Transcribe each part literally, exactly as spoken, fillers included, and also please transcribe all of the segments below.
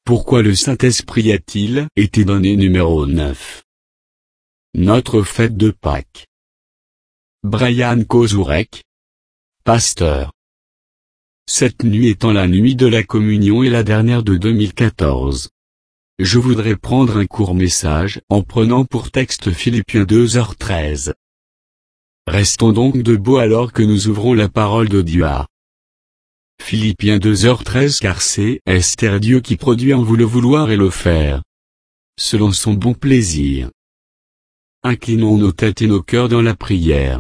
Pourquoi le Saint-Esprit a-t-il été donné numéro neuf? Notre fête de Pâques. Brian Kozurek, pasteur. Cette nuit étant la nuit de la communion et la dernière de deux mille quatorze. Je voudrais prendre un court message en prenant pour texte Philippiens deux heures treize. Restons donc debout alors que nous ouvrons la parole de Dieu à Philippiens deux heures treize car c'est Esther Dieu qui produit en vous le vouloir et le faire, selon son bon plaisir. Inclinons nos têtes et nos cœurs dans la prière.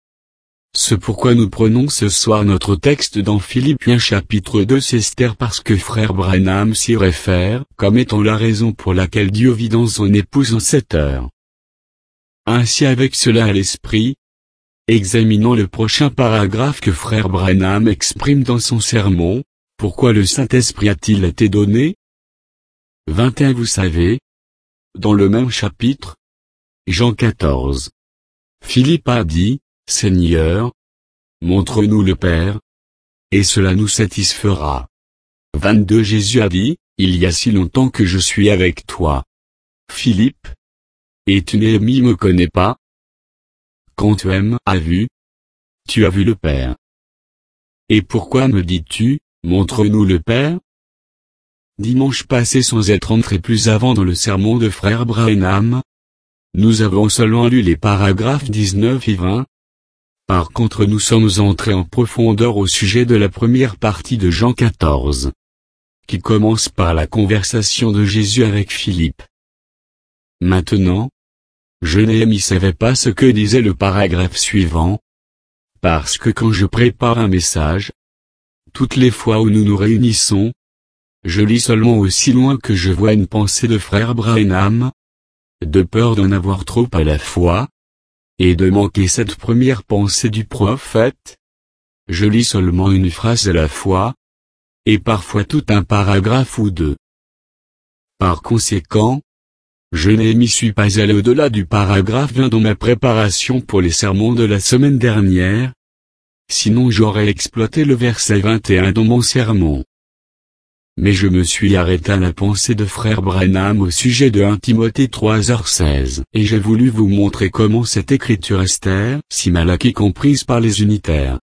C'est pourquoi nous prenons ce soir notre texte dans Philippiens chapitre deux, c'est Esther parce que frère Branham s'y réfère comme étant la raison pour laquelle Dieu vit dans son épouse en cette heure. Ainsi avec cela à l'esprit, examinons le prochain paragraphe que frère Branham exprime dans son sermon, pourquoi le Saint-Esprit a-t-il été donné? vingt et un Vous savez, dans le même chapitre, Jean quatorze. Philippe a dit, Seigneur, montre-nous le Père, et cela nous satisfera. vingt-deux Jésus a dit, il y a si longtemps que je suis avec toi. Philippe, et tu ne me connais pas? Quand tu aimes, as vu, tu as vu le Père. Et pourquoi me dis-tu, montre-nous le Père? Dimanche passé sans être entré plus avant dans le sermon de frère Branham, nous avons seulement lu les paragraphes dix-neuf et vingt. Par contre nous sommes entrés en profondeur au sujet de la première partie de Jean quatorze, qui commence par la conversation de Jésus avec Philippe. Maintenant, je ne savais pas ce que disait le paragraphe suivant, parce que quand je prépare un message, toutes les fois où nous nous réunissons, je lis seulement aussi loin que je vois une pensée de frère Branham, de peur d'en avoir trop à la fois, et de manquer cette première pensée du prophète. Je lis seulement une phrase à la fois, et parfois tout un paragraphe ou deux. Par conséquent, je ne m'y suis pas allé au-delà du paragraphe vingt dans ma préparation pour les sermons de la semaine dernière, sinon j'aurais exploité le verset vingt et un dans mon sermon. Mais je me suis arrêté à la pensée de frère Branham au sujet de premier Timothée trois heures seize, et j'ai voulu vous montrer comment cette écriture Esther si mal acquis comprise par les unitaires.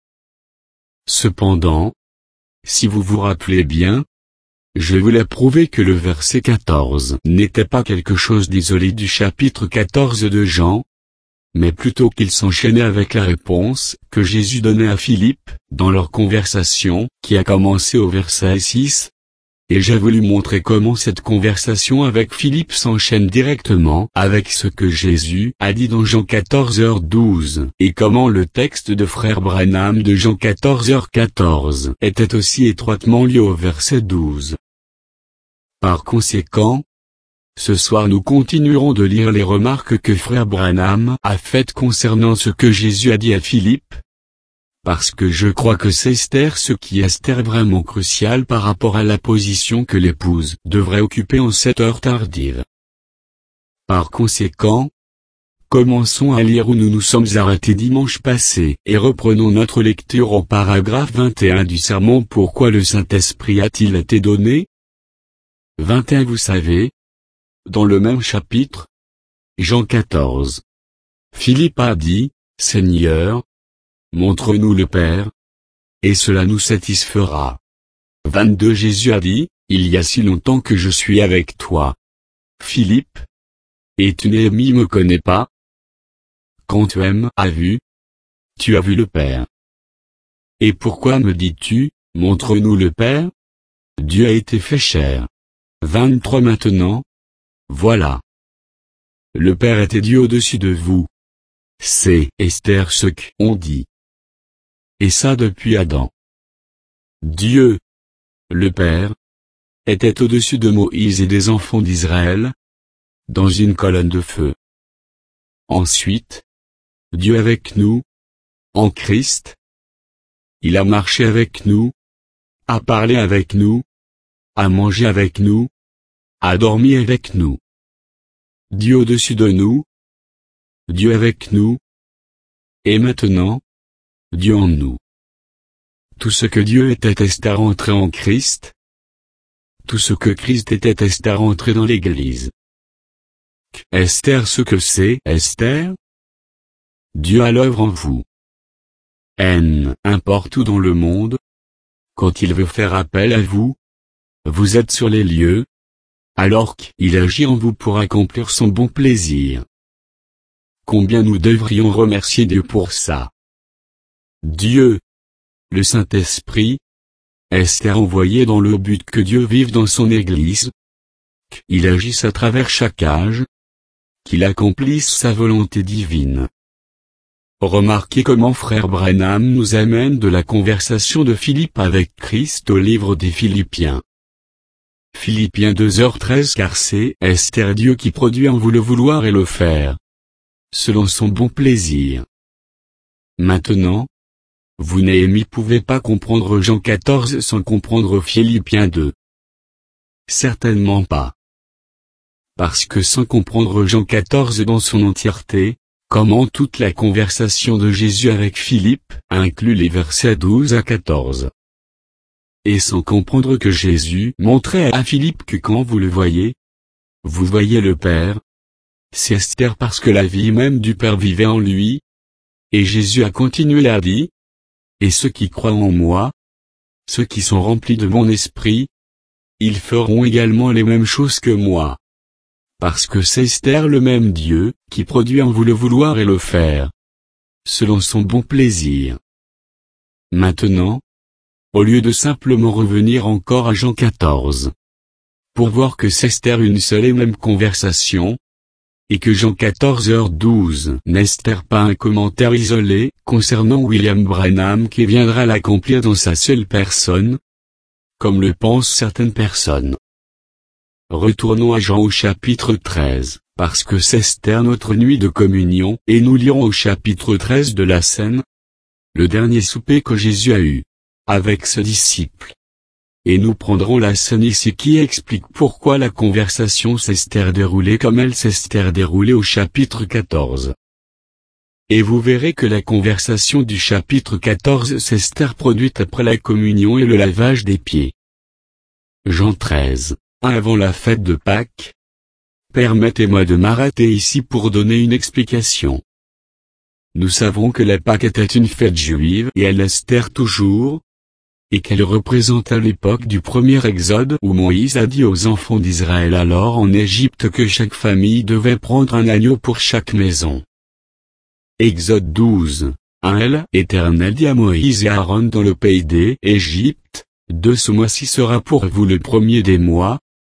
Cependant, si vous vous rappelez bien, je voulais prouver que le verset quatorze n'était pas quelque chose d'isolé du chapitre quatorze de Jean, mais plutôt qu'il s'enchaînait avec la réponse que Jésus donnait à Philippe, dans leur conversation, qui a commencé au verset six, et j'ai voulu montrer comment cette conversation avec Philippe s'enchaîne directement avec ce que Jésus a dit dans Jean quatorze heures douze, et comment le texte de frère Branham de Jean quatorze heures quatorze était aussi étroitement lié au verset douze. Par conséquent, ce soir nous continuerons de lire les remarques que frère Branham a faites concernant ce que Jésus a dit à Philippe, parce que je crois que c'est Esther ce qui est Esther vraiment crucial par rapport à la position que l'épouse devrait occuper en cette heure tardive. Par conséquent, commençons à lire où nous nous sommes arrêtés dimanche passé et reprenons notre lecture au paragraphe vingt et un du sermon Pourquoi le Saint-Esprit a-t-il été donné? vingt et un Vous savez, dans le même chapitre, Jean quatorze. Philippe a dit, Seigneur, montre-nous le Père, et cela nous satisfera. vingt-deux Jésus a dit, il y a si longtemps que je suis avec toi. Philippe, et tu ne me connais pas? Quand tu aimes, as vu, tu as vu le Père. Et pourquoi me dis-tu, montre-nous le Père? Dieu a été fait chair. vingt-trois Maintenant, voilà. Le Père était Dieu au-dessus de vous. C'est Esther ce qu'on dit. Et ça depuis Adam. Dieu, le Père, était au-dessus de Moïse et des enfants d'Israël, dans une colonne de feu. Ensuite, Dieu avec nous, en Christ. Il a marché avec nous, a parlé avec nous, a mangé avec nous, a dormi avec nous. Dieu au-dessus de nous, Dieu avec nous, et maintenant, Dieu en nous. Tout ce que Dieu était est à rentrer en Christ. tout ce que Christ était Esther entrée dans l'Église. Esther, ce que c'est Esther? Dieu à l'œuvre en vous. N. Importe où dans le monde, quand il veut faire appel à vous, vous êtes sur les lieux, alors qu'il agit en vous pour accomplir son bon plaisir. Combien nous devrions remercier Dieu pour ça. Dieu, le Saint-Esprit, Esther envoyé dans le but que Dieu vive dans son Église, qu'il agisse à travers chaque âge, qu'il accomplisse sa volonté divine. Remarquez comment frère Branham nous amène de la conversation de Philippe avec Christ au livre des Philippiens. Philippiens deux heures treize car c'est Esther Dieu qui produit en vous le vouloir et le faire, selon son bon plaisir. Maintenant, vous Néhémie pouvez pas comprendre Jean quatorze sans comprendre Philippiens deux. Certainement pas. Parce que sans comprendre Jean quatorze dans son entièreté, comment toute la conversation de Jésus avec Philippe inclut les versets douze à quatorze. Et sans comprendre que Jésus montrait à Philippe que quand vous le voyez, vous voyez le Père. C'est Esther parce que la vie même du Père vivait en lui. Et Jésus a continué à dire, et ceux qui croient en moi, ceux qui sont remplis de mon esprit, ils feront également les mêmes choses que moi. Parce que c'est Esther le même Dieu, qui produit en vous le vouloir et le faire, selon son bon plaisir. Maintenant, au lieu de simplement revenir encore à Jean quatorze, pour voir que c'est Esther une seule et même conversation, et que Jean quatorze heures douze n'Esther pas un commentaire isolé concernant William Branham qui viendra l'accomplir dans sa seule personne, comme le pensent certaines personnes. Retournons à Jean au chapitre treize, parce que c'est Esther notre nuit de communion, et nous lirons au chapitre treize de la scène, le dernier souper que Jésus a eu, avec ses disciples. Et nous prendrons la scène ici qui explique pourquoi la conversation s'est déroulée comme elle s'est déroulée au chapitre quatorze. Et vous verrez que la conversation du chapitre quatorze s'est produite après la communion et le lavage des pieds. Jean treize. Avant la fête de Pâques. Permettez-moi de m'arrêter ici pour donner une explication. Nous savons que la Pâque était une fête juive et elle l'est toujours, et qu'elle représente à l'époque du premier exode où Moïse a dit aux enfants d'Israël alors en Égypte que chaque famille devait prendre un agneau pour chaque maison. Exode douze, un Elle, Éternel dit à Moïse et Aaron dans le pays d'Égypte, de ce mois-ci sera pour vous le premier des mois.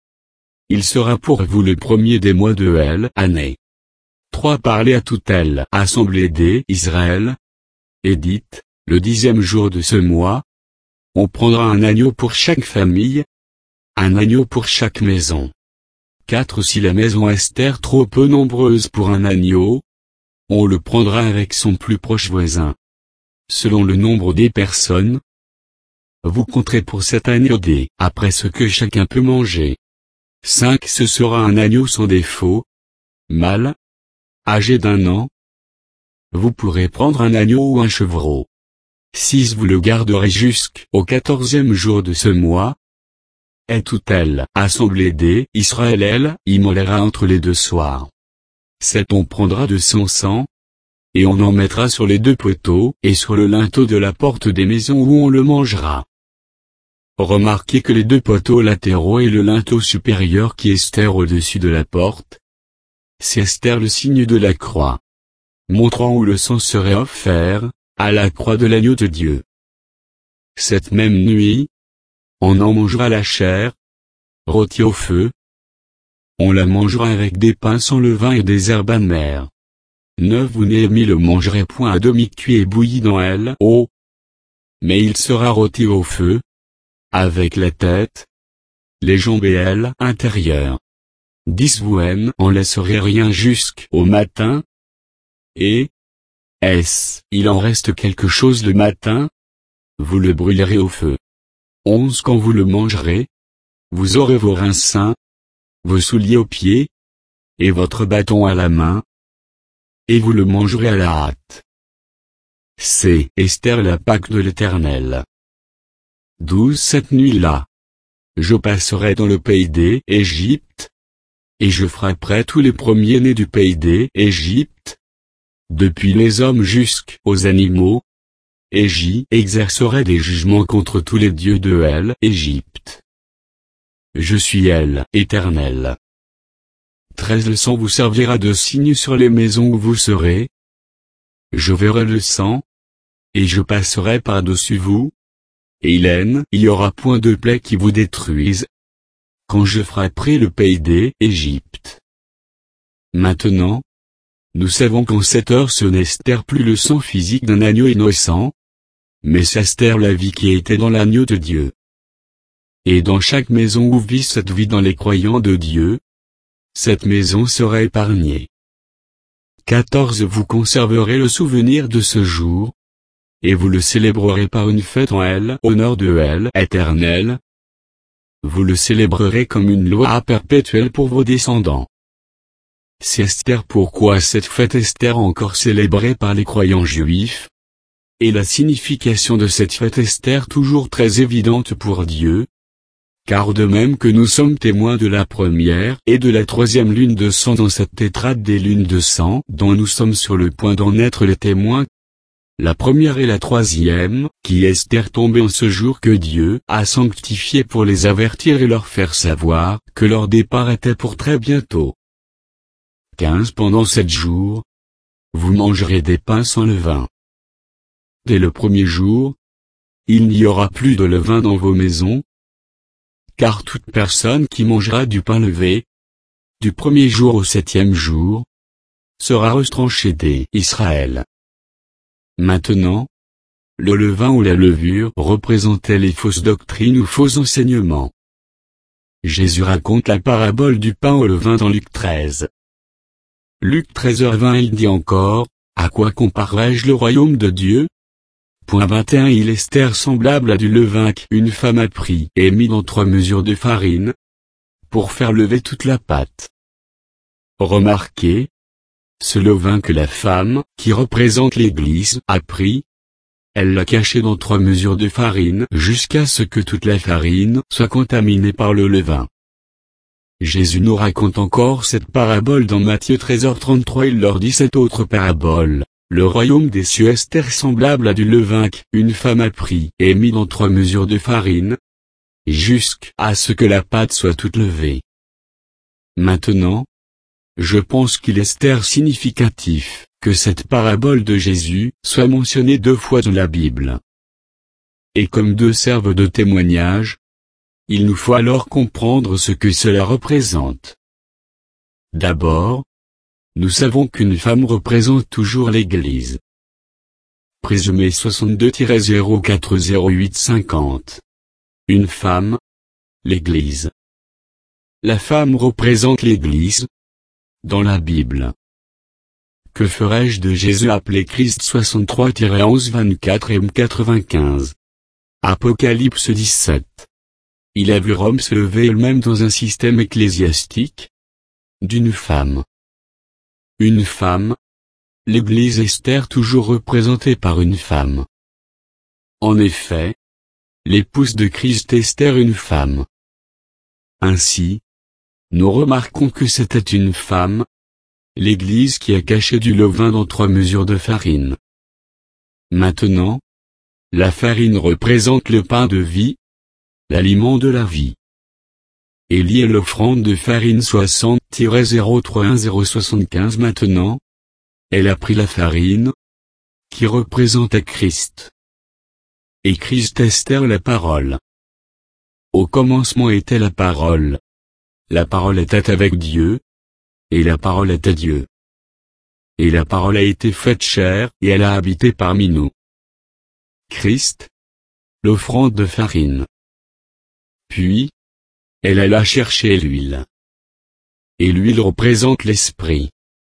Il sera pour vous le premier des mois de Elle, année. trois Parlez à toute Elle, assemblée d'Israël. Et dites, le dixième jour de ce mois, on prendra un agneau pour chaque famille, un agneau pour chaque maison. quatre Si la maison Esther trop peu nombreuse pour un agneau, on le prendra avec son plus proche voisin. Selon le nombre des personnes, vous compterez pour cet agneau des, après ce que chacun peut manger. cinq Ce sera un agneau sans défaut, mâle, âgé d'un an. Vous pourrez prendre un agneau ou un chevreau. six Vous le garderez jusqu'au quatorzième jour de ce mois. Et toute Elle, assemblée d'Israël elle, immolera entre les deux soirs. sept On prendra de son sang, et on en mettra sur les deux poteaux, et sur le linteau de la porte des maisons où on le mangera. Remarquez que les deux poteaux latéraux et le linteau supérieur qui est Esther au-dessus de la porte, c'est Esther le signe de la croix, montrant où le sang serait offert, à la croix de l'agneau de Dieu. Cette même nuit, on en mangera la chair, rôtie au feu. On la mangera avec des pains sans levain et des herbes amères. neuf Vous Néhémie le mangerez point à demi cuit et bouilli dans elle, oh, mais il sera rôti au feu, avec la tête, les jambes et ailes intérieures. dix Vous en laisserez rien jusqu'au matin. Et, est-ce, il en reste quelque chose le matin? Vous le brûlerez au feu. onze Quand vous le mangerez, vous aurez vos reins sains, vos souliers aux pieds, et votre bâton à la main, et vous le mangerez à la hâte. C'est Esther la Pâque de l'Éternel. douze Cette nuit-là, je passerai dans le pays d'Égypte, et je frapperai tous les premiers-nés du pays d'Égypte, depuis les hommes jusqu'aux animaux, et j'y exercerai des jugements contre tous les dieux de l'Égypte. Je suis elle, Éternel. treize Le sang vous servira de signe sur les maisons où vous serez. Je verrai le sang, et je passerai par-dessus vous, et il n'y aura point de plaie qui vous détruise, quand je frapperai le pays d'Égypte. Maintenant, nous savons qu'en cette heure ce n'est plus le sang physique d'un agneau innocent, mais c'est la vie qui était dans l'agneau de Dieu. Et dans chaque maison où vit cette vie dans les croyants de Dieu, cette maison sera épargnée. quatorze Vous conserverez le souvenir de ce jour, et vous le célébrerez par une fête en l'honneur de l'Éternel. Vous le célébrerez comme une loi perpétuelle pour vos descendants. C'est Esther. Pourquoi cette fête Esther encore célébrée par les croyants juifs? Et la signification de cette fête Esther toujours très évidente pour Dieu. Car de même que nous sommes témoins de la première et de la troisième lune de sang dans cette tétrade des lunes de sang dont nous sommes sur le point d'en être les témoins, la première et la troisième, qui Esther tombée en ce jour que Dieu a sanctifié pour les avertir et leur faire savoir que leur départ était pour très bientôt. quinze Pendant sept jours, vous mangerez des pains sans levain. Dès le premier jour, il n'y aura plus de levain dans vos maisons, car toute personne qui mangera du pain levé, du premier jour au septième jour, sera retranchée d'Israël. Maintenant, le levain ou la levure représentait les fausses doctrines ou faux enseignements. Jésus raconte la parabole du pain au levain dans Luc treize. Luc treize heures vingt Il dit encore, à quoi comparerai-je le royaume de Dieu? Point vingt et un Il est Esther semblable à du levain qu'une femme a pris et mis dans trois mesures de farine, pour faire lever toute la pâte. Remarquez, ce levain que la femme, qui représente l'Église, a pris, elle l'a caché dans trois mesures de farine jusqu'à ce que toute la farine soit contaminée par le levain. Jésus nous raconte encore cette parabole dans Matthieu treize heures trente-trois Il leur dit cette autre parabole. Le royaume des cieux est semblable à du levain qu'une femme a pris et mis dans trois mesures de farine, jusqu'à ce que la pâte soit toute levée. Maintenant, je pense qu'il est significatif que cette parabole de Jésus soit mentionnée deux fois dans la Bible. Et comme deux servent de témoignage, il nous faut alors comprendre ce que cela représente. D'abord, nous savons qu'une femme représente toujours l'Église. Présumé soixante-deux zéro quatre zéro huit cinquante. Une femme, l'Église. La femme représente l'Église, dans la Bible. Que ferais-je de Jésus appelé Christ soixante-trois onze vingt-quatre et quatre-vingt-quinze. Apocalypse dix-sept. Il a vu Rome se lever elle-même dans un système ecclésiastique d'une femme. Une femme. L'Église Esther toujours représentée par une femme. En effet, l'épouse de Christ Esther une femme. Ainsi, nous remarquons que c'était une femme, l'Église qui a caché du levain dans trois mesures de farine. Maintenant, la farine représente le pain de vie, l'aliment de la vie. Et lié l'offrande de farine soixante zéro trois un zéro soixante-quinze Maintenant, elle a pris la farine, qui représente Christ. Et Christ Esther la parole. Au commencement était la parole. La parole était avec Dieu, et la parole était Dieu. Et la parole a été faite chair, et elle a habité parmi nous. Christ, l'offrande de farine. Puis, elle alla chercher l'huile. Et l'huile représente l'esprit.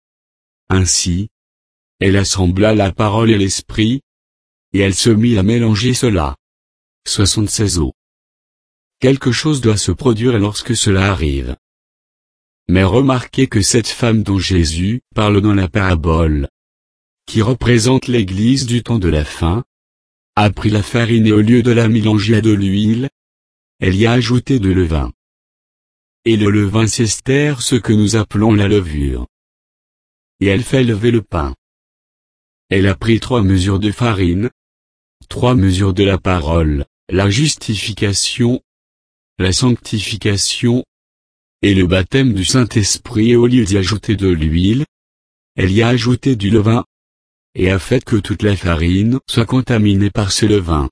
Ainsi, elle assembla la parole et l'esprit, et elle se mit à mélanger cela. soixante-seize eaux. Quelque chose doit se produire lorsque cela arrive. Mais remarquez que cette femme dont Jésus parle dans la parabole, qui représente l'Église du temps de la fin, a pris la farine et au lieu de la mélanger à de l'huile, elle y a ajouté de levain. Et le levain c'est Esther, ce que nous appelons la levure. Et elle fait lever le pain. Elle a pris trois mesures de farine, trois mesures de la parole, la justification, la sanctification, et le baptême du Saint-Esprit, et au lieu d'y ajouter de l'huile, elle y a ajouté du levain, et a fait que toute la farine soit contaminée par ce levain.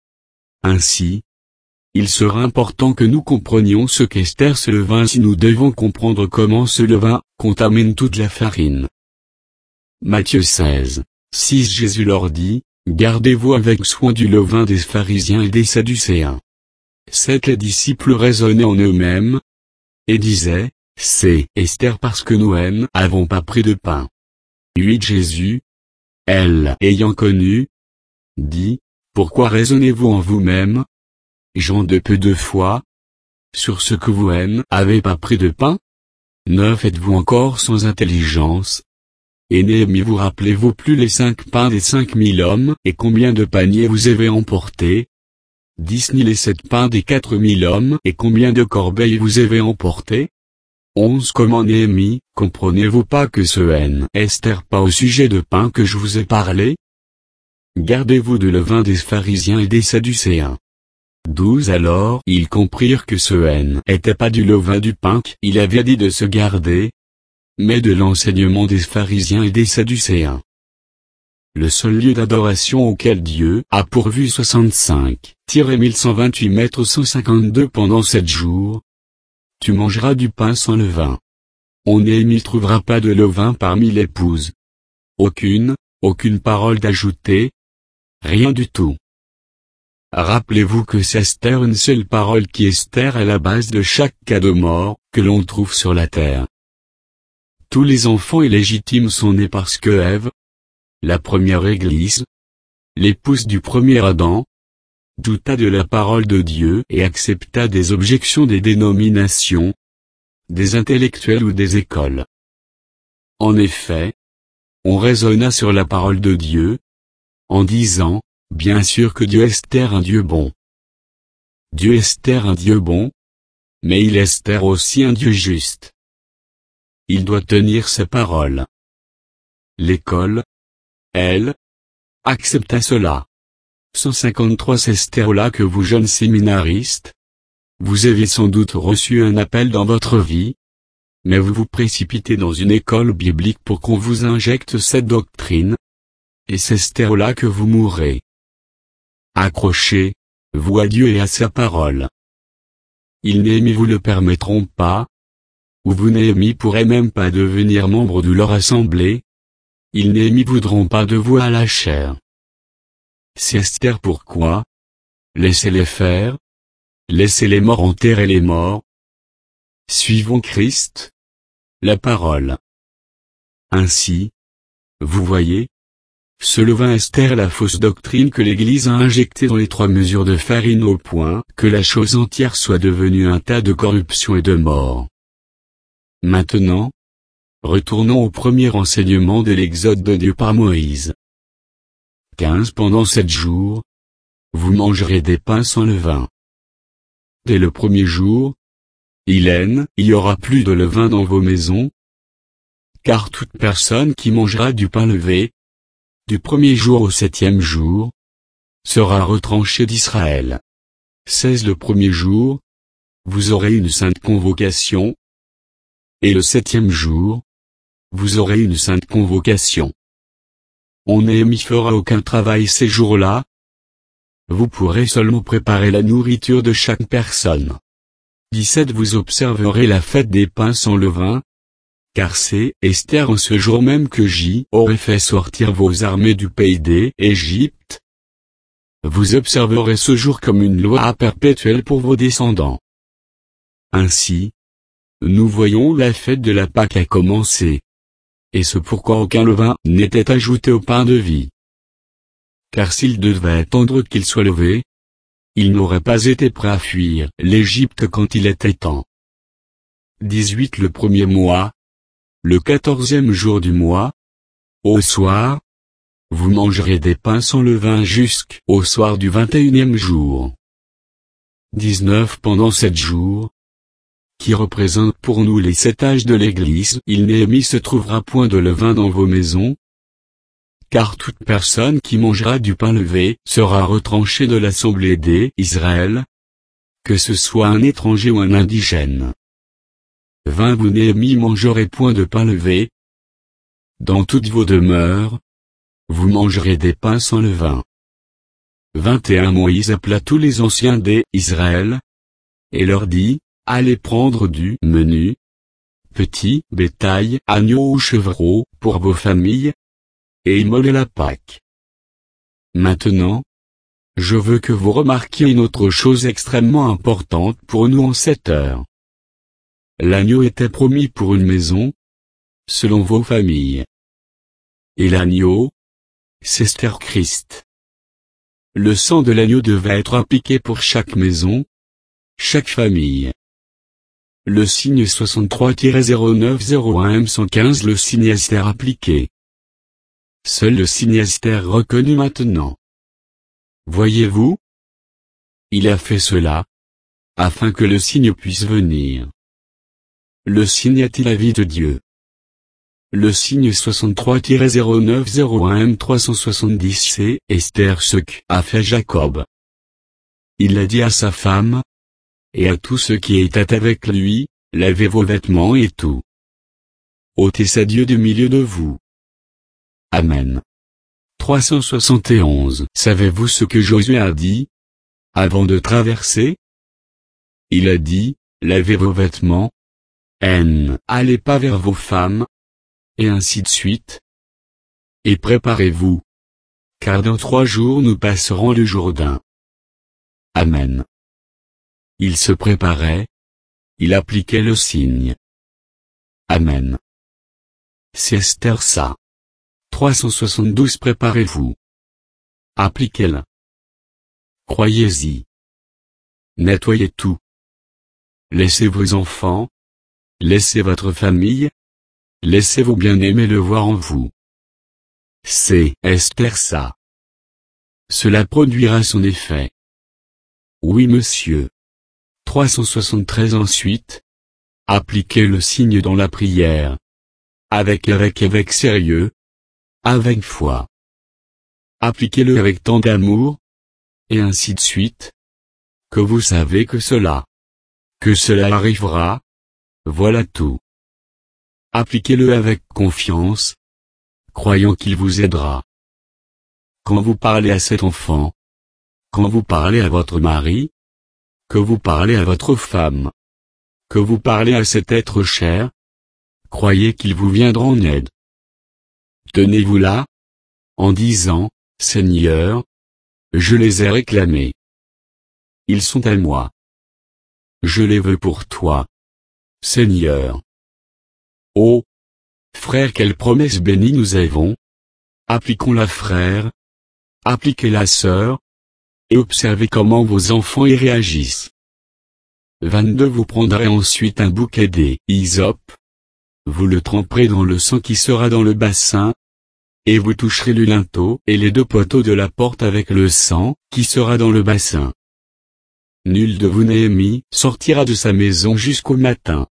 Ainsi, il sera important que nous comprenions ce qu'Esther ce levain si nous devons comprendre comment ce levain contamine toute la farine. Matthieu seize, six Jésus leur dit, gardez-vous avec soin du levain des pharisiens et des sadducéens. sept Les disciples raisonnaient en eux-mêmes, et disaient, c'est Esther parce que nous n'avons pas pris de pain. huit Jésus, elle ayant connu, dit, pourquoi raisonnez-vous en vous-même, gens de peu de foi, sur ce que vous n'avez pas pris de pain? neuf Êtes-vous encore sans intelligence? Et Néhémie, vous rappelez-vous plus les cinq pains des cinq mille hommes, et combien de paniers vous avez emportés? dix Ni les sept pains des quatre mille hommes, et combien de corbeilles vous avez emportés? onze Comment Néhémie, comprenez-vous pas que ce N Esther pas au sujet de pain que je vous ai parlé? Gardez-vous de levain des pharisiens et des sadducéens. douze Alors ils comprirent que ce N était pas du levain du pain qu'il avait dit de se garder, mais de l'enseignement des pharisiens et des sadducéens. Le seul lieu d'adoration auquel Dieu a pourvu soixante-cinq mille cent vingt-huit mètres cent cinquante-deux pendant sept jours. Tu mangeras du pain sans levain. On ne trouvera pas de levain parmi l'épouses. Aucune, aucune parole d'ajoutée. Rien du tout. Rappelez-vous que c'est Esther, une seule parole qui Esther est la base de chaque cas de mort que l'on trouve sur la terre. Tous les enfants illégitimes sont nés parce que Ève, la première Église, l'épouse du premier Adam, douta de la parole de Dieu et accepta des objections des dénominations, des intellectuels ou des écoles. En effet, on raisonna sur la parole de Dieu, en disant, bien sûr que Dieu est un Dieu bon. Dieu est un Dieu bon, mais il est aussi un Dieu juste. Il doit tenir ses paroles. L'école, elle, accepta cela. cent cinquante-trois C'est Esther là que vous jeunes séminaristes, vous avez sans doute reçu un appel dans votre vie, mais vous vous précipitez dans une école biblique pour qu'on vous injecte cette doctrine, et c'est Esther là que vous mourrez. Accrochez, vous à Dieu et à sa parole. Ils Néhémie vous le permettront pas, ou vous Néhémie pourrez même pas devenir membre de leur assemblée, ils Néhémie voudront pas de vous à la chair. C'est Esther pourquoi? Laissez-les faire. Laissez les morts enterrer les morts. Suivons Christ. La parole. Ainsi, vous voyez, ce levain Esther la fausse doctrine que l'Église a injectée dans les trois mesures de farine au point que la chose entière soit devenue un tas de corruption et de mort. Maintenant, retournons au premier enseignement de l'Exode de Dieu par Moïse. quinze Pendant sept jours, vous mangerez des pains sans levain. Dès le premier jour, il y aura plus de levain dans vos maisons, car toute personne qui mangera du pain levé, du premier jour au septième jour, sera retranchée d'Israël. seize Le premier jour, vous aurez une sainte convocation, et le septième jour, vous aurez une sainte convocation. On n'y fera aucun travail ces jours-là. Vous pourrez seulement préparer la nourriture de chaque personne. dix-sept Vous observerez la fête des pains sans levain, car c'est Esther en ce jour même que j'y aurai fait sortir vos armées du pays d'Égypte. Vous observerez ce jour comme une loi perpétuelle pour vos descendants. Ainsi, nous voyons la fête de la Pâque a commencé. Et ce pourquoi aucun levain n'était ajouté au pain de vie. Car s'il devait attendre qu'il soit levé, il n'aurait pas été prêt à fuir l'Égypte quand il était temps. dix-huit Le premier mois, le quatorzième jour du mois, au soir, vous mangerez des pains sans levain jusqu'au soir du vingt et unième jour. dix-neuf Pendant sept jours, qui représentent pour nous les sept âges de l'Église, il Néhémie se trouvera point de levain dans vos maisons, car toute personne qui mangera du pain levé sera retranchée de l'assemblée des Israël, que ce soit un étranger ou un indigène. vingt Vous Néhémie mangerez point de pain levé. Dans toutes vos demeures, vous mangerez des pains sans levain. vingt et un Moïse appela tous les anciens des Israël, et leur dit, allez prendre du menu, petit bétail, agneau ou chevreau, pour vos familles, et immolez la Pâque. Maintenant, je veux que vous remarquiez une autre chose extrêmement importante pour nous en cette heure. L'agneau était promis pour une maison, selon vos familles. Et l'agneau, c'est Christ. Le sang de l'agneau devait être appliqué pour chaque maison, chaque famille. Le signe soixante-trois zéro neuf zéro un M cent quinze Le signe Esther appliqué. Seul le signe Esther reconnu maintenant. Voyez-vous? Il a fait cela, afin que le signe puisse venir. Le signe est la vie de Dieu. Le signe soixante-trois zéro neuf zéro un M trois cent soixante-dix C Esther ce qu'a fait Jacob. Il a dit à sa femme, et à tous ceux qui étaient avec lui, lavez vos vêtements et tout. Ôtez sa Dieu du milieu de vous. Amen. trois cent soixante et onze Savez-vous ce que Josué a dit, avant de traverser? Il a dit, lavez vos vêtements, N. Allez pas vers vos femmes, et ainsi de suite. Et préparez-vous, car dans trois jours nous passerons le Jourdain. Amen. Il se préparait, il appliquait le signe. Amen. C'est Esther ça. trois cent soixante-douze Préparez-vous. Appliquez-le. Croyez-y. Nettoyez tout. Laissez vos enfants, laissez votre famille, laissez vos bien-aimés le voir en vous. C'est Esther ça. Cela produira son effet. Oui monsieur. trois cent soixante-treize Ensuite, appliquez le signe dans la prière. Avec avec avec sérieux. Avec foi. Appliquez-le avec tant d'amour. Et ainsi de suite. Que vous savez que cela. Que cela arrivera. Voilà tout. Appliquez-le avec confiance. Croyant qu'il vous aidera. Quand vous parlez à cet enfant. Quand vous parlez à votre mari. Que vous parlez à votre femme. Que vous parlez à cet être cher. Croyez qu'il vous viendra en aide. Tenez-vous là, en disant, Seigneur, je les ai réclamés. Ils sont à moi. Je les veux pour toi, Seigneur. Oh, frère, quelle promesse bénie nous avons. Appliquons-la, frère. Appliquez-la, sœur. Et observez comment vos enfants y réagissent. vingt-deux Vous prendrez ensuite un bouquet d'hysope. Vous le tremperez dans le sang qui sera dans le bassin. Et vous toucherez le linteau et les deux poteaux de la porte avec le sang qui sera dans le bassin. Nul de vous Néhémie sortira de sa maison jusqu'au matin.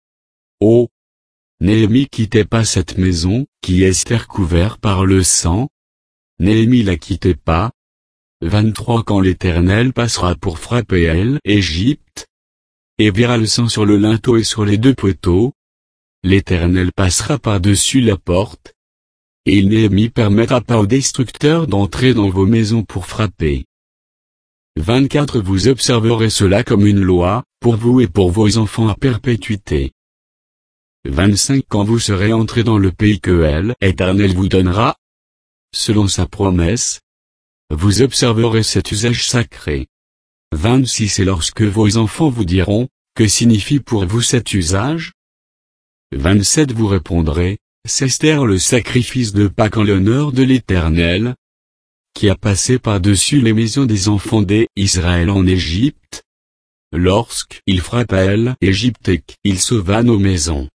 Oh! Néhémie quittait pas cette maison, qui est Esther couvert par le sang. Néhémie la quittait pas. vingt-trois Quand l'Éternel passera pour frapper elle, Égypte, et verra le sang sur le linteau et sur les deux poteaux, l'Éternel passera par-dessus la porte, et il Néhémie permettra pas au destructeur d'entrer dans vos maisons pour frapper. vingt-quatre Vous observerez cela comme une loi, pour vous et pour vos enfants à perpétuité. vingt-cinq Quand vous serez entrés dans le pays que elle, Éternel vous donnera, selon sa promesse, vous observerez cet usage sacré. vingt-six Et lorsque vos enfants vous diront, que signifie pour vous cet usage? vingt-sept Vous répondrez, c'est Esther le sacrifice de Pâques en l'honneur de l'Éternel, qui a passé par-dessus les maisons des enfants d'Israël en Égypte, lorsqu'il frappa elle, Égypte et qu'il sauva nos maisons.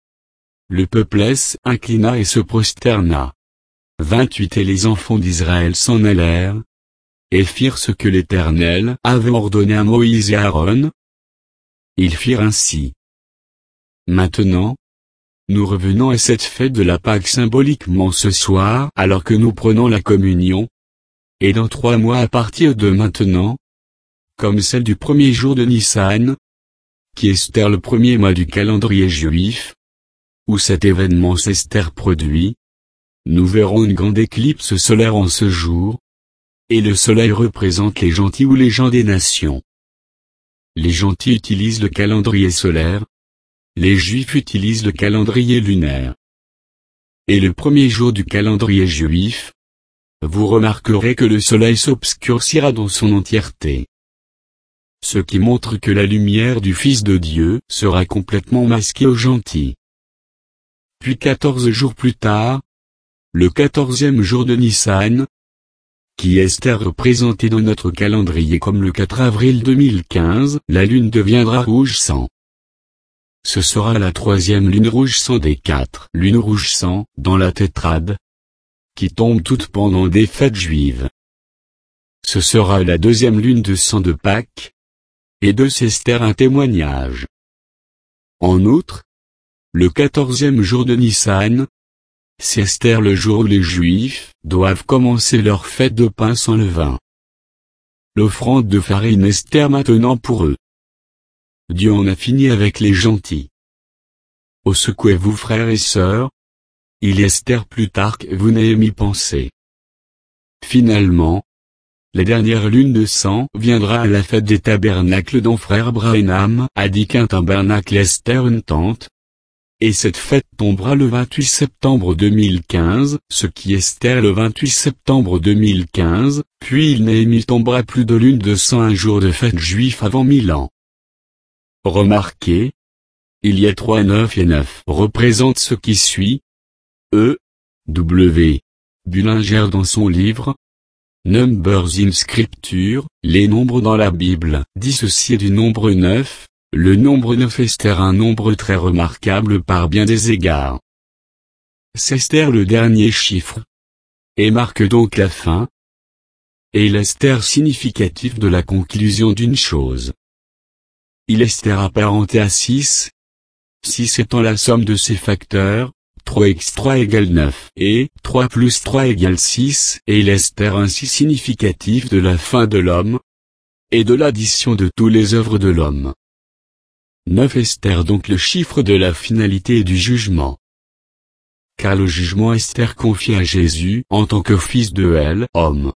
Le peuple s'inclina et se prosterna. vingt-huit Et les enfants d'Israël s'en allèrent, et firent ce que l'Éternel avait ordonné à Moïse et à Aaron. Ils firent ainsi. Maintenant, nous revenons à cette fête de la Pâque symboliquement ce soir alors que nous prenons la communion. Et dans trois mois à partir de maintenant, comme celle du premier jour de Nissan, qui est le premier mois du calendrier juif, où cet événement s'Esther produit, nous verrons une grande éclipse solaire en ce jour, et le soleil représente les gentils ou les gens des nations. Les gentils utilisent le calendrier solaire, les juifs utilisent le calendrier lunaire. Et le premier jour du calendrier juif, vous remarquerez que le soleil s'obscurcira dans son entièreté. Ce qui montre que la lumière du Fils de Dieu sera complètement masquée aux gentils. Puis quatorze jours plus tard, le quatorzième jour de Nissan, qui est représenté dans notre calendrier comme le quatre avril deux mille quinze, la lune deviendra rouge sang. Ce sera la troisième lune rouge sang des quatre lunes rouge sang dans la tétrade, qui tombe toutes pendant des fêtes juives. Ce sera la deuxième lune de sang de Pâques, et de Esther un témoignage. En outre, le quatorzième jour de Nissan, c'est Esther le jour où les Juifs doivent commencer leur fête de pain sans levain. L'offrande de farine Esther maintenant pour eux. Dieu en a fini avec les gentils. Au secouez-vous frères et sœurs, il est Esther plus tard que vous n'ayez mis pensé. Finalement, la dernière lune de sang viendra à la fête des tabernacles dont frère Branham a dit qu'un tabernacle Esther une tente. Et cette fête tombera le vingt-huit septembre deux mille quinze, ce qui est Esther le vingt-huit septembre deux mille quinze, puis il Néhémie tombera plus de lune de sang un jour de fête juif avant mille ans. Remarquez, il y a trois neuf et neuf représente ce qui suit. E. W. Bullinger dans son livre Numbers in Scripture, les nombres dans la Bible, dissociés du nombre neuf, le nombre neuf est Esther un nombre très remarquable par bien des égards. C'est Esther le dernier chiffre, et marque donc la fin, et l'Esther significatif de la conclusion d'une chose. Il est Esther apparenté à six, six étant la somme de ses facteurs, trois x trois égale neuf, et trois plus trois égale six, et il est Esther ainsi significatif de la fin de l'homme, et de l'addition de tous les œuvres de l'homme. neuf Esther donc le chiffre de la finalité et du jugement. Car le jugement Esther confié à Jésus en tant que fils de Elle, homme.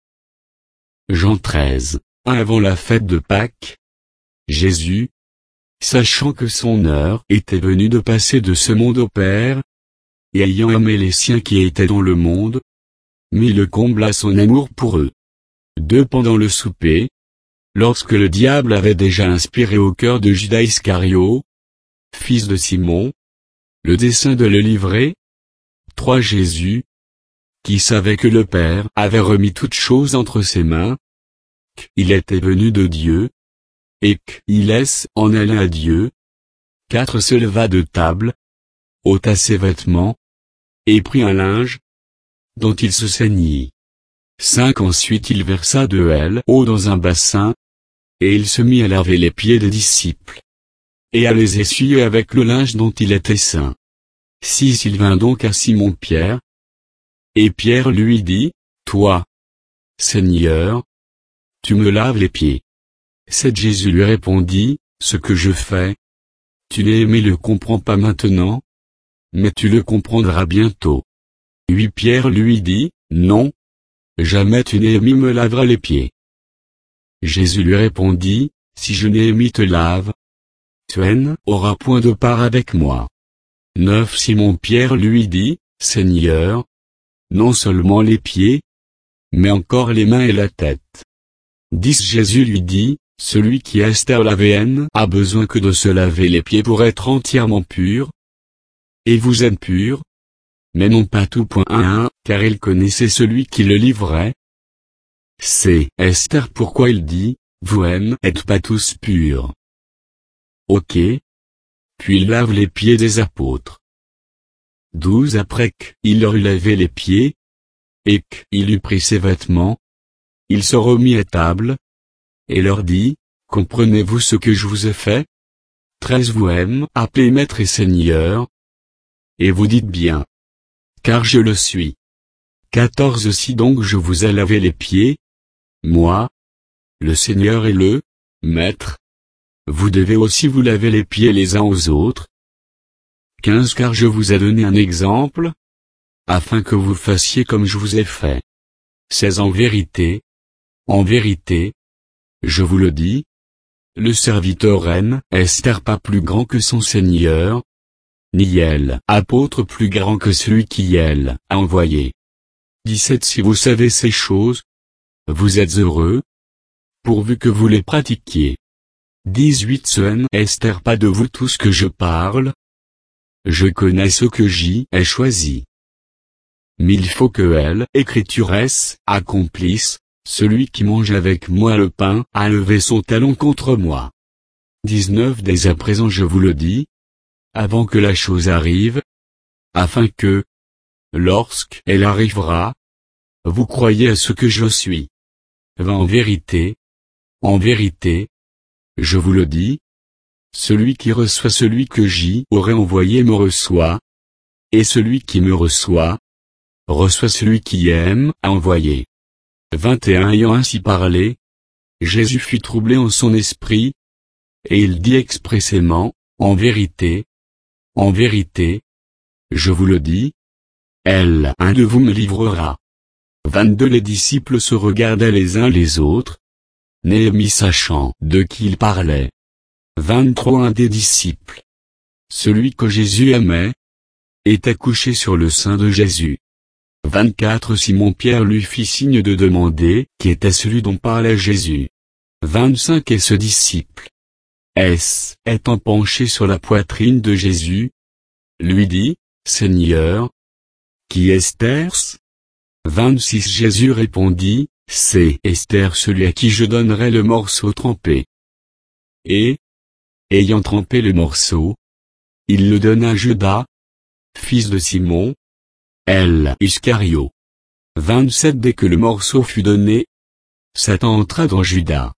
Jean treize, un avant la fête de Pâques. Jésus, sachant que son heure était venue de passer de ce monde au Père, et ayant aimé les siens qui étaient dans le monde, mit le comble à son amour pour eux. deux Pendant le souper, lorsque le diable avait déjà inspiré au cœur de Judas Iscario, fils de Simon, le dessein de le livrer. trois Jésus, qui savait que le Père avait remis toutes choses entre ses mains, qu'il était venu de Dieu, et qu'il laisse en allant à Dieu. quatre Se leva de table, ôta ses vêtements, et prit un linge, dont il se ceignit. cinq Ensuite il versa de elle eau dans un bassin, et il se mit à laver les pieds des disciples, et à les essuyer avec le linge dont il était saint. six Il vint donc à Simon-Pierre, et Pierre lui dit, Toi, Seigneur, tu me laves les pieds. sept Jésus lui répondit, Ce que je fais, tu ne le comprends pas maintenant, mais tu le comprendras bientôt. huit Pierre lui dit, Non, jamais tu Néhémie me laveras les pieds. Jésus lui répondit, Si je Néhémie te lave, tu n'auras point de part avec moi. neuf Simon-Pierre lui dit, Seigneur, non seulement les pieds, mais encore les mains et la tête. dix Jésus lui dit, Celui qui est Esther la V N a besoin que de se laver les pieds pour être entièrement pur. Et vous êtes purs, mais non pas tout. un Car il connaissait celui qui le livrait. C'est Esther pourquoi il dit, Vous n'êtes pas tous purs. Ok. Puis il lave les pieds des apôtres. douze Après qu'il leur eut lavé les pieds, et qu'il eut pris ses vêtements, Il se remit à table, et leur dit, comprenez-vous ce que je vous ai fait? Treize vous aiment, appelez maître et seigneur. Et vous dites bien. Car je le suis. Quatorze Si donc je vous ai lavé les pieds, moi, le Seigneur et le Maître, vous devez aussi vous laver les pieds les uns aux autres. Quinze Car je vous ai donné un exemple, afin que vous fassiez comme je vous ai fait. Seize En vérité, en vérité, je vous le dis, le serviteur reine Esther pas plus grand que son Seigneur, ni elle, apôtre plus grand que celui qui elle a envoyé. dix-sept Si vous savez ces choses, vous êtes heureux, pourvu que vous les pratiquiez. dix-huit Ce N Esther pas de vous tous que je parle. Je connais ce que j'y ai choisi. Mais il faut que elle, écrituresse, accomplisse, celui qui mange avec moi le pain a levé son talon contre moi. dix-neuf Dès à présent je vous le dis, avant que la chose arrive, afin que, lorsqu'elle arrivera, vous croyez à ce que je suis. vingt En vérité, en vérité, je vous le dis, celui qui reçoit celui que j'y aurais envoyé me reçoit, et celui qui me reçoit, reçoit celui qui aime a envoyé. vingt et un Ayant ainsi parlé, Jésus fut troublé en son esprit, et il dit expressément, en vérité, en vérité, je vous le dis, elle, un de vous me livrera. vingt-deux Les disciples se regardaient les uns les autres, Néhémie sachant de qui il parlait. vingt-trois Un des disciples, celui que Jésus aimait, était couché sur le sein de Jésus. vingt-quatre Simon-Pierre lui fit signe de demander qui était celui dont parlait Jésus. vingt-cinq Et ce disciple, S, étant penché sur la poitrine de Jésus, lui dit, Seigneur, qui est-ce? vingt-six Jésus répondit, c'est Esther celui à qui je donnerai le morceau trempé. Et, ayant trempé le morceau, il le donna à Judas, fils de Simon, elle Iscario. vingt-sept Dès que le morceau fut donné, Satan entra dans Judas.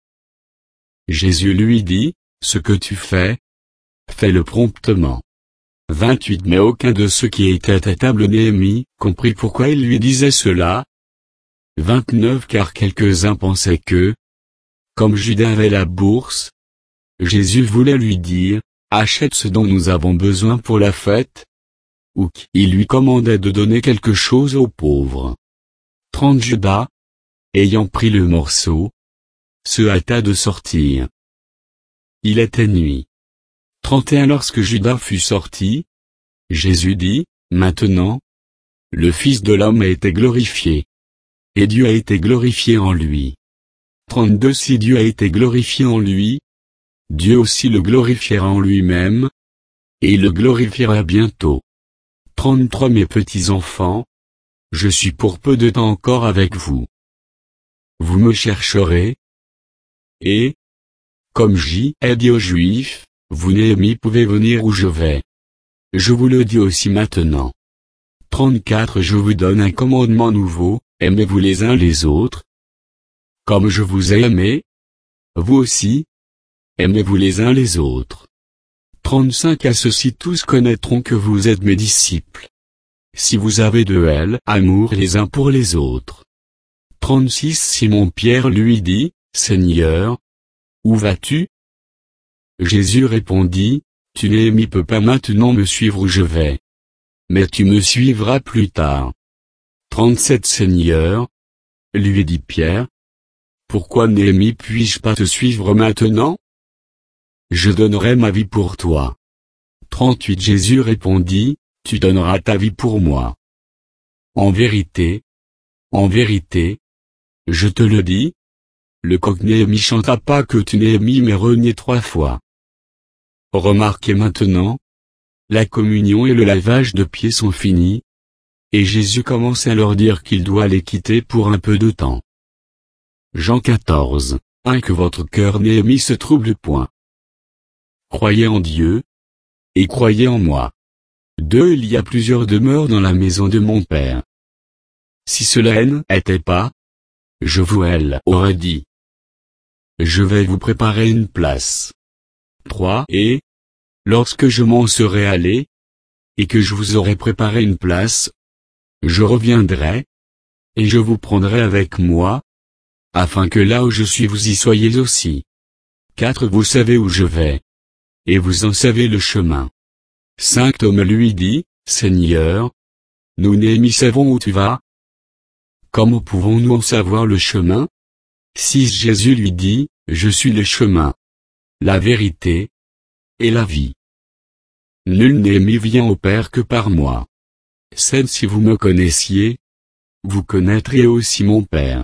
Jésus lui dit, ce que tu fais, fais-le promptement. vingt-huit Mais aucun de ceux qui étaient à table Néhémie comprit pourquoi il lui disait cela. vingt-neuf Car quelques-uns pensaient que, comme Judas avait la bourse, Jésus voulait lui dire, achète ce dont nous avons besoin pour la fête, ou qu'il lui commandait de donner quelque chose aux pauvres. trente Judas, ayant pris le morceau, se hâta de sortir. Il était nuit. trente et un Lorsque Judas fut sorti, Jésus dit, maintenant, le Fils de l'homme a été glorifié. Et Dieu a été glorifié en lui. trente-deux Si Dieu a été glorifié en lui, Dieu aussi le glorifiera en lui-même, et il le glorifiera bientôt. trente-trois Mes petits enfants, je suis pour peu de temps encore avec vous. Vous me chercherez, et, comme j'y ai dit aux Juifs, vous Néhémie pouvez venir où je vais. Je vous le dis aussi maintenant. trente-quatre Je vous donne un commandement nouveau, aimez-vous les uns les autres. Comme je vous ai aimé, vous aussi, aimez-vous les uns les autres. trente-cinq À ceux-ci tous connaîtront que vous êtes mes disciples, si vous avez de elle amour les uns pour les autres. trente-six Simon-Pierre lui dit, Seigneur, où vas-tu? Jésus répondit, tu Néhémie peux pas maintenant me suivre où je vais, mais tu me suivras plus tard. trente-sept Seigneur, lui dit Pierre, pourquoi Néhémie puis-je pas te suivre maintenant? Je donnerai ma vie pour toi. trente-huit Jésus répondit, tu donneras ta vie pour moi. En vérité, en vérité, je te le dis, le coq Néhémie chanta pas que tu Néhémie m'aies renié trois fois. Remarquez maintenant, la communion et le lavage de pieds sont finis, et Jésus commence à leur dire qu'il doit les quitter pour un peu de temps. Jean quatorze, un Que votre cœur Néhémie se trouble point. Croyez en Dieu, et croyez en moi. deux Il y a plusieurs demeures dans la maison de mon Père. Si cela n'était pas, Je vous elle aurait dit. Je vais vous préparer une place. trois Et, lorsque je m'en serai allé, et que je vous aurai préparé une place, je reviendrai, et je vous prendrai avec moi, afin que là où je suis vous y soyez aussi. quatre Vous savez où je vais, et vous en savez le chemin. cinq Thomas lui dit, Seigneur, nous Néhémie savons où tu vas. Comment pouvons-nous en savoir le chemin? six Jésus lui dit, je suis le chemin, la vérité, et la vie. Nul Néhémie vient au Père que par moi. sept Si vous me connaissiez, vous connaîtriez aussi mon Père.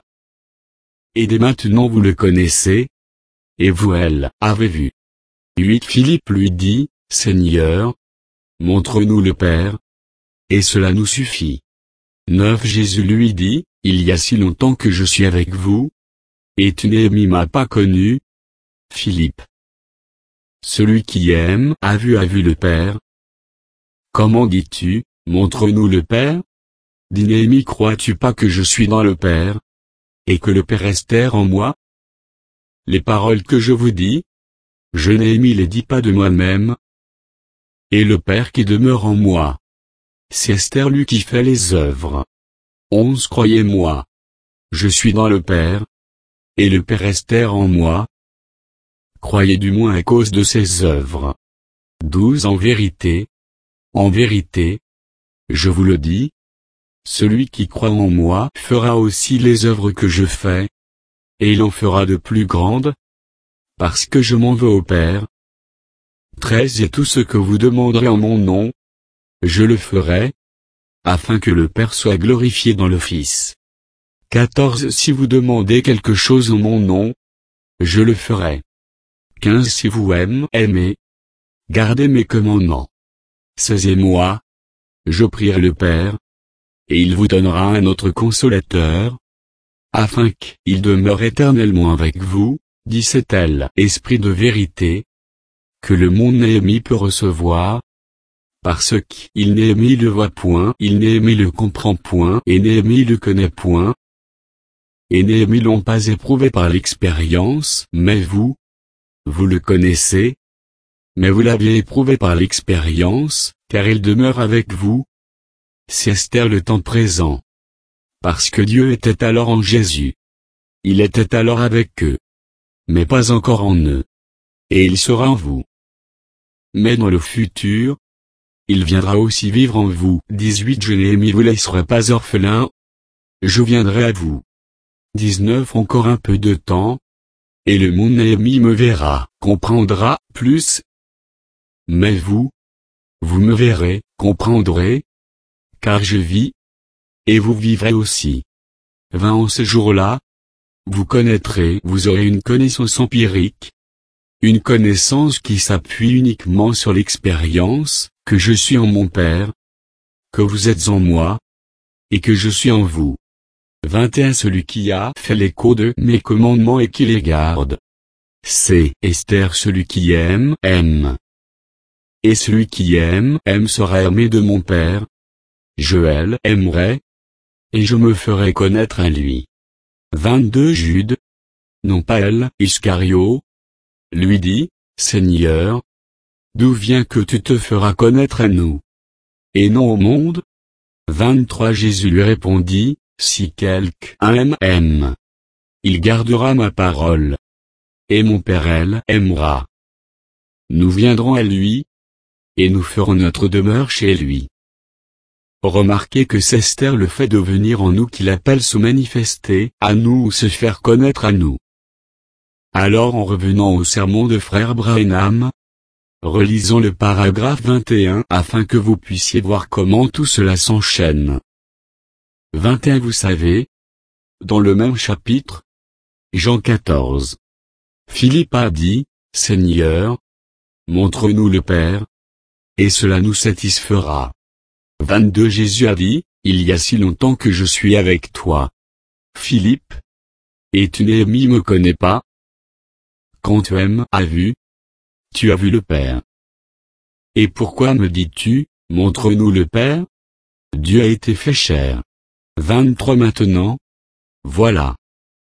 Et dès maintenant vous le connaissez, et vous elle avez vu. huit Philippe lui dit, Seigneur, montre-nous le Père, et cela nous suffit. neuf Jésus lui dit, il y a si longtemps que je suis avec vous, et tu Néhémie m'as pas connu. Philippe. Celui qui aime a vu a vu le Père. Comment dis-tu, montre-nous le Père? Dit Néhémie, crois-tu pas que je suis dans le Père, et que le Père reste en moi? Les paroles que je vous dis, je Néhémie les dis pas de moi-même, et le Père qui demeure en moi. C'est Esther lui qui fait les œuvres. onze Croyez-moi. Je suis dans le Père, et le Père reste en moi. Croyez du moins à cause de ses œuvres. douze En vérité, en vérité, je vous le dis, celui qui croit en moi fera aussi les œuvres que je fais, et il en fera de plus grandes, parce que je m'en vais au Père. treize Et tout ce que vous demanderez en mon nom, je le ferai, afin que le Père soit glorifié dans le Fils. quatorze Si vous demandez quelque chose en mon nom, je le ferai. quinze Si vous aimez, aimez, gardez mes commandements. seize Et moi, je prierai le Père, et il vous donnera un autre consolateur, afin qu'il demeure éternellement avec vous. dix-sept Esprit de vérité, que le monde Néhémie peut recevoir, parce qu'il Néhémie le voit point, il Néhémie le comprend point, et Néhémie le connaît point, et Néhémie l'ont pas éprouvé par l'expérience, mais vous, vous le connaissez, mais vous l'avez éprouvé par l'expérience, car il demeure avec vous. C'est Esther le temps présent. Parce que Dieu était alors en Jésus. Il était alors avec eux. Mais pas encore en eux. Et il sera en vous. Mais dans le futur, il viendra aussi vivre en vous. dix-huit Je Néhémie vous laisserai pas orphelin. Je viendrai à vous. dix-neuf Encore un peu de temps. Et le monde Néhémie me verra, comprendra, plus. Mais vous, vous me verrez, comprendrez, car je vis, et vous vivrez aussi. vingt En ce jour-là, vous connaîtrez, vous aurez une connaissance empirique, une connaissance qui s'appuie uniquement sur l'expérience, que je suis en mon Père, que vous êtes en moi, et que je suis en vous. vingt et un Celui qui a fait l'écho de mes commandements et qui les garde. C'est Esther celui qui aime, aime. Et celui qui aime, aime sera aimé de mon Père. Je elle aimerai, et je me ferai connaître à lui. vingt-deux Jude, non pas elle, Iscario, lui dit, Seigneur, d'où vient que tu te feras connaître à nous, et non au monde? vingt-trois Jésus lui répondit, si quelqu'un aime, aime. Il gardera ma parole. Et mon Père elle aimera. Nous viendrons à lui, et nous ferons notre demeure chez lui. Remarquez que c'est Esther le fait de venir en nous qui l'appelle se manifester à nous ou se faire connaître à nous. Alors en revenant au sermon de frère Branham, relisons le paragraphe vingt et un afin que vous puissiez voir comment tout cela s'enchaîne. vingt et un Vous savez, dans le même chapitre, Jean quatorze. Philippe a dit, Seigneur, montre-nous le Père, et cela nous satisfera. vingt-deux Jésus a dit, il y a si longtemps que je suis avec toi. Philippe, et tu Néhémie me connais pas? Quand tu aimes a vu, tu as vu le Père. Et pourquoi me dis-tu, montre-nous le Père? Dieu a été fait chair. vingt-trois Maintenant, voilà,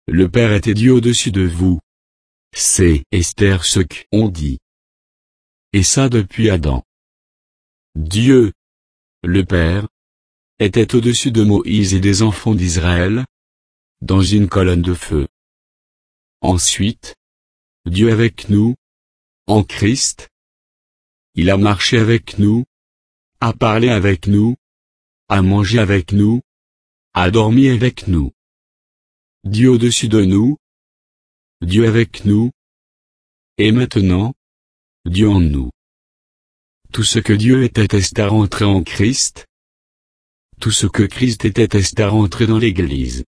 le Père était Dieu au-dessus de vous. C'est Esther ce qu'on dit. Et ça depuis Adam. Dieu, le Père, était au-dessus de Moïse et des enfants d'Israël, dans une colonne de feu. Ensuite, Dieu avec nous, en Christ. Il a marché avec nous, a parlé avec nous, a mangé avec nous, a dormi avec nous. Dieu au-dessus de nous, Dieu avec nous, et maintenant, Dieu en nous. Tout ce que Dieu était est à rentrer en Christ. Tout ce que Christ était est à rentrer dans l'Église.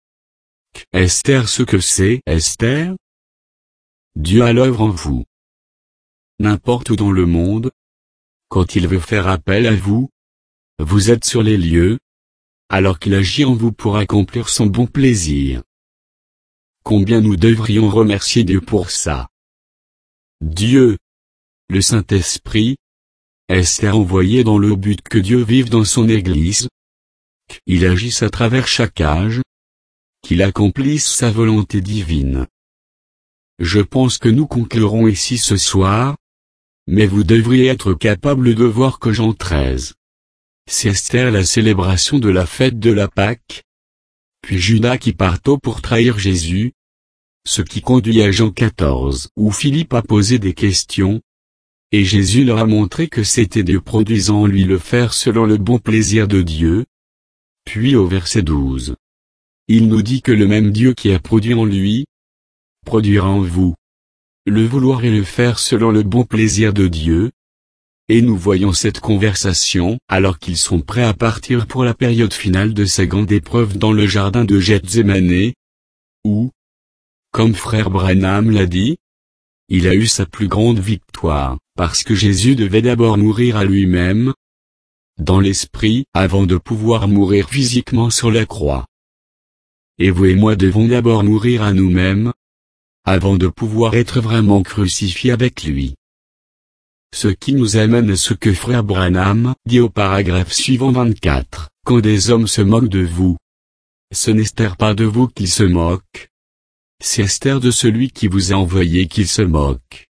Esther ce que c'est Esther? Dieu à l'œuvre en vous. N'importe où dans le monde, quand il veut faire appel à vous, vous êtes sur les lieux, alors qu'il agit en vous pour accomplir son bon plaisir. Combien nous devrions remercier Dieu pour ça. Dieu, le Saint-Esprit, Esther envoyé dans le but que Dieu vive dans son Église, qu'il agisse à travers chaque âge, qu'il accomplisse sa volonté divine. Je pense que nous conclurons ici ce soir, mais vous devriez être capable de voir que Jean treize. C'est Esther la célébration de la fête de la Pâque, puis Judas qui part tôt pour trahir Jésus, ce qui conduit à Jean quatorze où Philippe a posé des questions, et Jésus leur a montré que c'était Dieu produisant en lui le faire selon le bon plaisir de Dieu. Puis au verset douze. Il nous dit que le même Dieu qui a produit en lui, produira en vous. Le vouloir et le faire selon le bon plaisir de Dieu. Et nous voyons cette conversation alors qu'ils sont prêts à partir pour la période finale de sa grande épreuve dans le jardin de Gethsémanée, où, comme frère Branham l'a dit, il a eu sa plus grande victoire, parce que Jésus devait d'abord mourir à lui-même, dans l'esprit, avant de pouvoir mourir physiquement sur la croix. Et vous et moi devons d'abord mourir à nous-mêmes, avant de pouvoir être vraiment crucifiés avec lui. Ce qui nous amène à ce que frère Branham dit au paragraphe suivant vingt-quatre, quand des hommes se moquent de vous. Ce n'est Esther pas de vous qu'ils se moquent. C'est Esther de celui qui vous a envoyé qu'ils se moquent.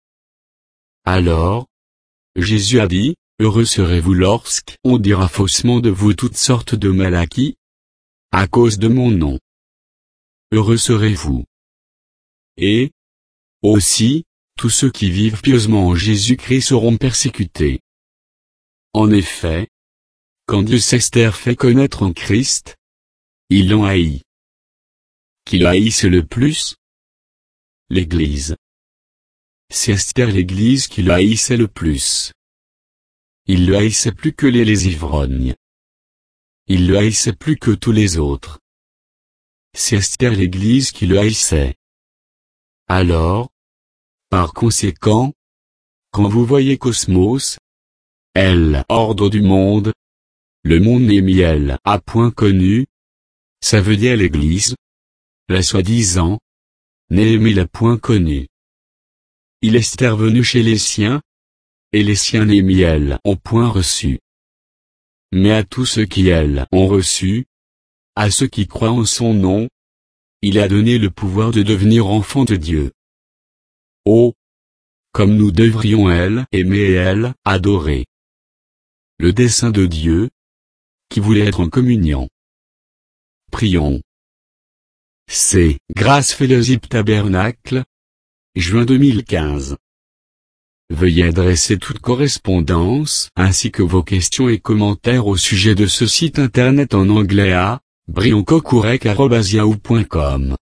Alors, Jésus a dit, heureux serez-vous lorsqu'on dira faussement de vous toutes sortes de mal acquis, à cause de mon nom. Heureux serez-vous. Et, aussi, tous ceux qui vivent pieusement en Jésus-Christ seront persécutés. En effet, quand Dieu s'Esther fait connaître en Christ, il l'en haït. Qui le haïsse le plus? L'Église. C'est Esther l'Église qui le haïssait le plus. Il le haïssait plus que les, les ivrognes. Il le haïssait plus que tous les autres. C'est Esther l'Église qui le haïssait. Alors, par conséquent, quand vous voyez Cosmos, elle ordre du monde, le monde Némiel à point connu, ça veut dire l'Église, la soi-disant, Néhémie l'a point connu. Il est intervenu chez les siens, et les siens Némiel ont point reçu. Mais à tous ceux qui elles ont reçu, à ceux qui croient en son nom, il a donné le pouvoir de devenir enfants de Dieu. Oh! Comme nous devrions elle aimer et elle adorer. Le dessein de Dieu, qui voulait être en communion. Prions. C'est Grâce Fellowship Tabernacle, juin deux mille quinze. Veuillez adresser toute correspondance ainsi que vos questions et commentaires au sujet de ce site internet en anglais à brioncocourec arobase yahoo point com.